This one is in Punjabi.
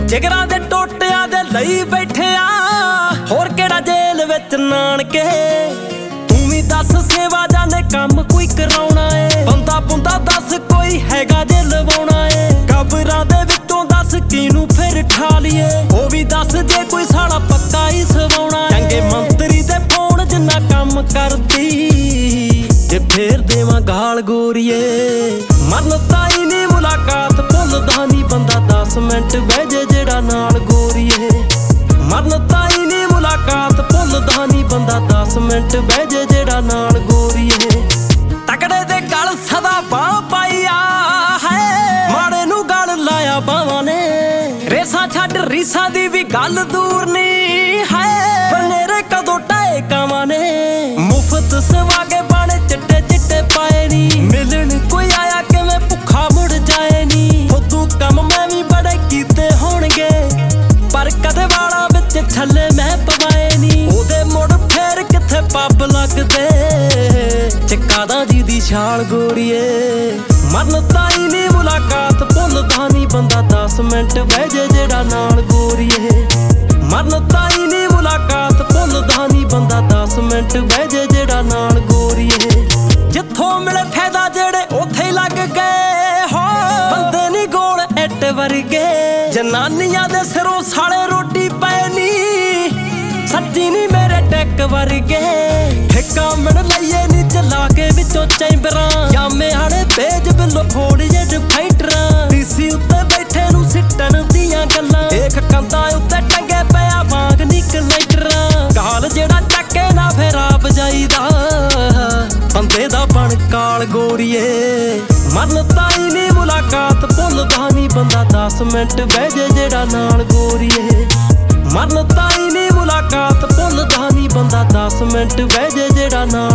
ਜਿਗਰਾਂ ਦੇ ਟੋਟਿਆਂ ਦੇ ਲਈ ਬੈਠਿਆ ਹੋਰ ਕਿਹੜਾ ਜੇਲ੍ਹ ਵਿੱਚ ਨਾਨਕੇ। ਤੂੰ ਵੀ ਦੱਸ ਸੇਵਾ ਜਾਣੇ ਕੰਮ ਕੋਈ ਕਰਾਉਣਾ ਏ। ਬੰਦਾ ਬੁੰਦਾ ਦੱਸ ਕੋਈ ਹੈਗਾ ਜੇ ਲਵਾਉਣਾ ਏ। ਕਬਰਾਂ ਦੇ ਵਿੱਚੋਂ ਦੱਸ ਕਿਹਨੂੰ ਫਿਰ ਠਾ ਲਈਏ। ਉਹ ਵੀ ਦੱਸ ਜੇ ਕੋਈ ਸਾਲਾ ਪੱਕਾ ਹੀ ਸਵਾਉਣਾ ਏ। ਚੰਗੇ ਮੰਤਰੀ ਦੇ ਫੋਨ ਜਿੰਨਾ ਕੰਮ ਕਰਦੀ ਜੇ ਫੇਰ ਦੇਵਾਂ ਗਾਲ ਗੋਰੀਏ। ਮਰਨ ਤਾਈ ਨੀ ਮੁਲਾਕਾਤ ਭੁੱਲਦਾ ਨੀ ਬੰਦਾ 10 ਮਿੰਟ ਬਹਿ ਜੇ ਜਿਹੜਾ ਨਾਲ ਗੋਰੀਏ। ਮਰਨ ਤਾਈ ਨੀ ਮੁਲਾਕਾਤ ਭੁੱਲਦਾ ਨੀ ਬੰਦਾ 10 ਮਿੰਟ ਬਹਿ ਜੇ ਜਿਹੜਾ ਨਾਲ ਗੋਰੀਏ। ਤਕੜੇ ਦੇ ਗਲ ਸਦਾ ਬਾਹ ਪਾਈ ਆ ਹੈ ਮਾੜੇ ਨੂੰ ਗਲ ਲਾਇਆ ਬਾਵਾਂ ਨੇ। ਰੇਸਾਂ ਛੱਡ ਰੀਸਾਂ ਦੀ ਵੀ ਗੱਲ ਦੂਰ ਨੀ ਹੈ ਬਨੇਰੇ ਕਦੋਂ ਟਾਏ ਕਾਵਾਂ ਨੇ। ਮੁਫਤ ਸਵਾ ਕੇ ਬਾਣੇ ਚਿੱਟੇ ਚਿੱਟੇ ਪਾਏ ਨੀ ਮਿਲਣ ਕੋਈ ਆਇਆ ਕਿਵੇਂ ਭੁੱਖਾ ਮੁੜ ਜਾਏ ਨੀ। ਫੁੱਦੂ ਕੰਮ ਮੈਂ ਵੀ ਬੜੇ ਕੀਤੇ ਹੋਣਗੇ ਪਰ ਕਦੇ ਵਾਲਾ ਵਿੱਚ ਛੱਲੇ ਮੈਂ ਪਵਾਏ ਨੀ। ਉਹਦੇ ਮੁੜ ਫੇਰ ਕਿੱਥੇ ਪੱਬ ਲੱਗਦੇ ਚਕਾਦਾ ਜੀ ਦੀ ਛਾਲ ਗੋਰੀਏ। ਮਰਨ ਤਾਈ ਨੀ ਮੁਲਾਕਾਤ ਭੁੱਲਦਾ ਨੀ ਬੰਦਾ 10 ਮਿੰਟ ਬਹਿ ਜੇ ਜਿਹੜਾ ਨਾਲ ਗੋਰੀਏ। ਮਰਨ ਤਾਈ ਨੀ ਮੁਲਾਕਾਤ ਭੁੱਲਦਾ ਨੀ ਬੰਦਾ 10 ਮਿੰਟ ਬਹਿ ਜੇ ਜਿਹੜਾ ਨਾਲ ਗੋਰੀਏ। ਜਿੱਥੋਂ ਮਿਲੇ ਫਾਇਦਾ ਜਿਹੜੇ ਉੱਥੇ ਹੀ ਲੱਗ ਗਏ ਹੋ ਬੰਦੇ ਨੀ ਗੋਲ ਇੱਟ ਵਰਗੇ। ਜਨਾਨੀਆਂ ਦੇ ਸਿਰੋਂ ਸਾਲੇ ਰੋਟੀ ਪਏ ਨੀ ਸੱਚੀ ਨੀ ਮੇਰੇ ਟੈਕ ਵਰਗੇ। ਠੇਕਾ ਮਿਣ ਲਈਏ ਨੀ ਚਲਾ ਕੇ ਵਿੱਚੋਂ ਚੈਂਬਰਾਂ ਜਾਮੇ ਆਲੇ ਪੇਜ ਬਿੱਲੋ ਫੋੜ ਜੇ ਡਿਫਾਈਟਰਾਂ। ਡੀਸੀ ਉੱਤੇ ਬੈਠੇ ਨੂੰ ਸਿੱਟਣ ਦੀਆਂ ਗੱਲਾਂ ਦੇਖ ਕੰਧਾਂ ਉੱਤੇ ਟੰਗੇ ਪਿਆ ਵਾਂਗ ਨੀ ਕਲੈਕਟਰਾਂ। ਕਾਲ ਜਿਹੜਾ ਚੱਕੇ ਨਾ ਫੇਰ ਆਪ ਜਾਈਦਾ ਬੰਦੇ ਦਾ ਬਣ ਕਾਲ ਗੋਰੀਏ। ਮਰਨ ਤਾਈ ਨੀ ਮੁਲਾਕਾਤ ਭੁੱਲਦਾ ਨੀ ਬੰਦਾ 10 ਮਿੰਟ ਬਹਿ ਜੇ ਜਿਹੜਾ ਨਾਲ ਗੋਰੀਏ। ਮਰਨ ਤਾਈ ਨੀ ਮੁਲਾਕਾਤ ਭੁੱਲਦਾ ਨੀ ਬੰਦਾ 10 ਮਿੰਟ ਬਹਿ ਜੇ ਜਿਹੜਾ ਨਾਲ